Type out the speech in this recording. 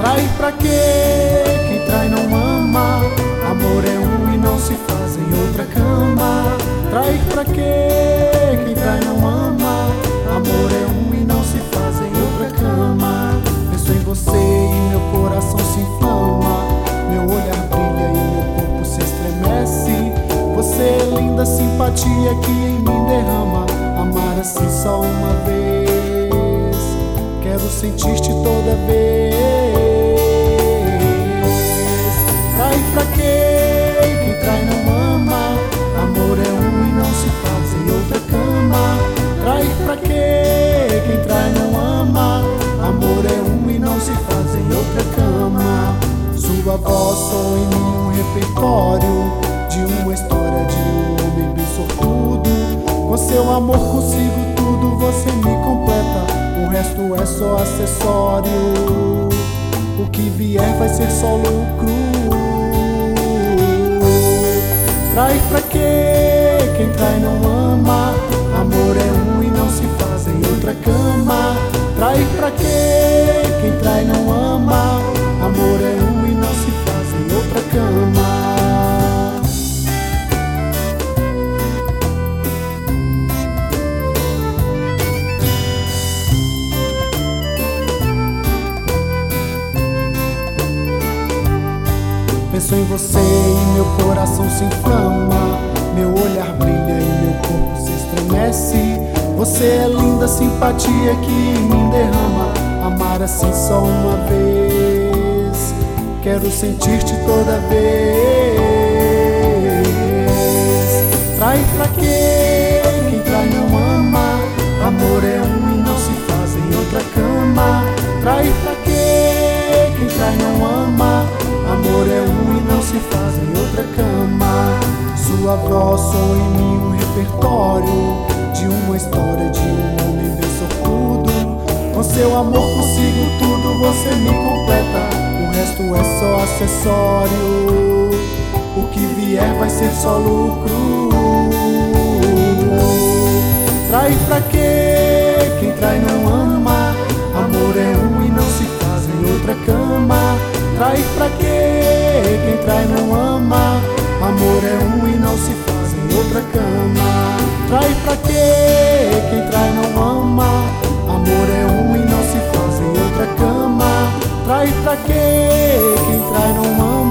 Trair pra quê? Quem trai não ama. Amor é um e não se faz em outra cama. Trair pra quê? Quem trai não ama. Amor é um e não se faz em outra cama. Penso em você e meu coração se inflama. Meu olhar brilha e meu corpo se estremece. Você é linda simpatia que em mim derrama. Amar assim só uma vez, quero sentir-te toda vez. Trair pra quê? Quem trai não ama. Amor é um e não se faz em outra cama. Trair pra quê? Quem trai não ama. Amor é um e não se faz em outra cama. Sua voz soa em mim um repertório de uma história de um homem bem sortudo. Com seu amor consigo tudo, você me completa. O resto é só acessório. O que vier vai ser só lucro. Trair pra quê? Quem trai não ama. Amor é um e não se faz em outra cama. Trair pra quê? Quem trai não ama. Amor é um e não se faz em outra cama. Penso em você e meu coração se inflama. Meu olhar brilha e meu corpo se estremece. Você é linda simpatia que em mim derrama. Amar assim só uma vez, quero sentir-te toda vez. Trair pra quê? Quem trai não ama. Amor é um e não se faz em outra cama. Trair pra quê? Quem trai não ama. Amor é um e não se faz em outra cama. Sua voz soa em mim um repertório de uma história de um homem bem sortudo. Com seu amor consigo tudo, você me completa. O resto é só acessório. O que vier vai ser só lucro. Trair pra quê? Quem trai não ama. Amor é um e não se faz em outra cama. Trair pra quê? Quem trai não ama. Amor é um e não se faz em outra cama. Trair pra quê? Quem trai não ama. Amor é um e não se faz em outra cama. Trair pra quê? Quem trai não ama.